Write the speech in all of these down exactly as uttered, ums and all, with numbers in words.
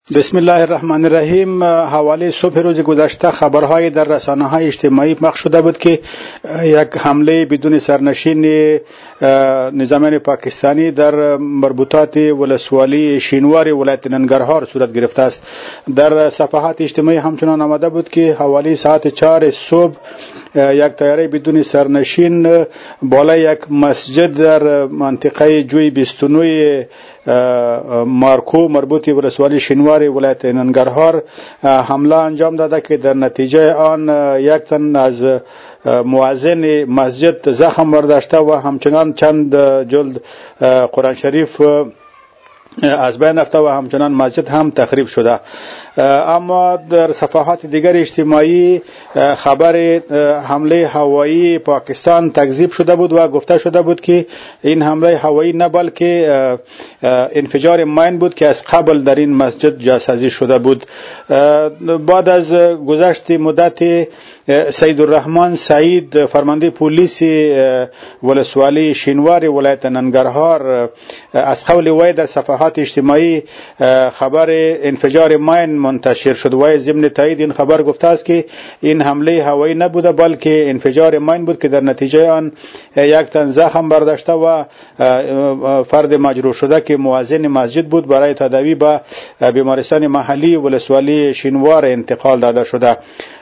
بسم الله الرحمن الرحیم. حوالی صبح روز گذشته خبرهای در رسانه‌های اجتماعی پخش شده بود که یک حمله بدون سرنشین نظامیان پاکستانی در مربوطات ولسوالی شینوار ولایت ننگرهار صورت گرفته است. در صفحات اجتماعی همچنان آمده بود که حوالی ساعت چهار صبح یک طیاره بدون سرنشین بالای یک مسجد در منطقه جوی بیست و نه مارکو مربوط به ولسوالی شینوار ولایت ننگرهار حمله انجام داده که در نتیجه آن یک تن از مؤذن مسجد زخم برداشته و همچنان چند جلد قرآن شریف از بین رفته و همچنان مسجد هم تخریب شده. اما در صفحات دیگر اجتماعی خبر حمله هوایی پاکستان تکذیب شده بود و گفته شده بود که این حمله هوایی نه بلکه انفجار ماین بود که از قبل در این مسجد جاسازی شده بود. بعد از گذشت مدت سید الرحمن سعید فرمانده پلیس ولسوالی شینوار ولایت ننگرهار از قول وی در صفحات اجتماعی خبر انفجار ماین منتشر شد و ضمن تایید این خبر گفته است که این حمله هوایی نبوده بلکه انفجار ماین بود که در نتیجه آن یک تن زخم برداشته و فرد مجروح شده که مؤذن مسجد بود برای تداوی به بیمارستان محلی ولسوالی شینوار انتقال داده شده.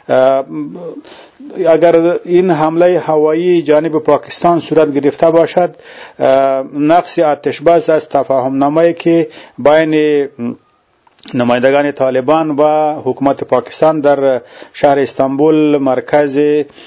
اگر این حمله هوایی جانب پاکستان صورت گرفته باشد نقص آتشبس از تفاهم نامه‌ای که بین نمایندگان طالبان و حکومت پاکستان در شهر استانبول مرکز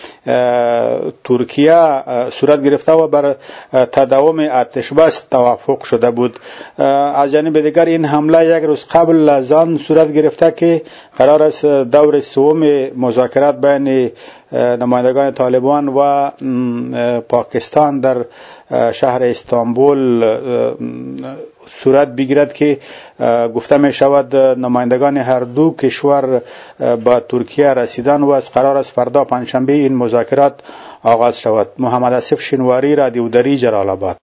ترکیه صورت گرفته و بر تداوم آتشبس توافق شده بود. از جانب دیگر این حمله یک روز قبل از آن صورت گرفته که قرار است دور سوم مذاکرات بین نمایندگان طالبان و پاکستان در شهر استانبول صورت بگیرد که گفته می شود نمایندگان هر دو کشور به ترکیه رسیدن و از قرار است فردا پنجشنبه این مذاکرات آغاز شود. محمد آصف شینواری، رادیو دری، جلال آباد.